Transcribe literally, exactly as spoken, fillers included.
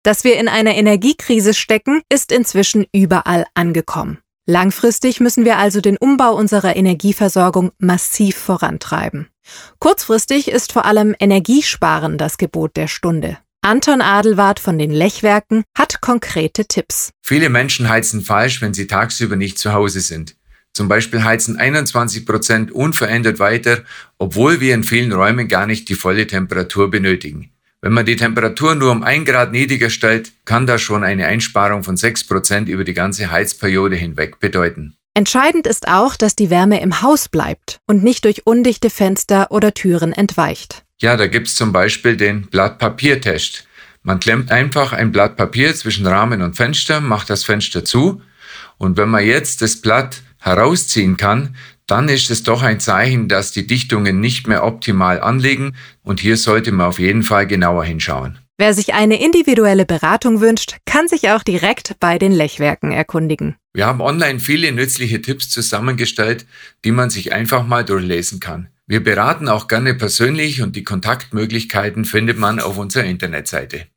Dass wir in einer Energiekrise stecken, ist inzwischen überall angekommen. Langfristig müssen wir also den Umbau unserer Energieversorgung massiv vorantreiben. Kurzfristig ist vor allem Energiesparen das Gebot der Stunde. Anton Adelwart von den Lechwerken hat konkrete Tipps. Viele Menschen heizen falsch, wenn sie tagsüber nicht zu Hause sind. Zum Beispiel heizen einundzwanzig Prozent unverändert weiter, obwohl wir in vielen Räumen gar nicht die volle Temperatur benötigen. Wenn man die Temperatur nur um ein Grad niedriger stellt, kann das schon eine Einsparung von sechs Prozent über die ganze Heizperiode hinweg bedeuten. Entscheidend ist auch, dass die Wärme im Haus bleibt und nicht durch undichte Fenster oder Türen entweicht. Ja, da gibt's zum Beispiel den Blatt-Papier-Test. Man klemmt einfach ein Blatt Papier zwischen Rahmen und Fenster, macht das Fenster zu und wenn man jetzt das Blatt herausziehen kann, dann ist es doch ein Zeichen, dass die Dichtungen nicht mehr optimal anliegen und hier sollte man auf jeden Fall genauer hinschauen. Wer sich eine individuelle Beratung wünscht, kann sich auch direkt bei den Lechwerken erkundigen. Wir haben online viele nützliche Tipps zusammengestellt, die man sich einfach mal durchlesen kann. Wir beraten auch gerne persönlich und die Kontaktmöglichkeiten findet man auf unserer Internetseite.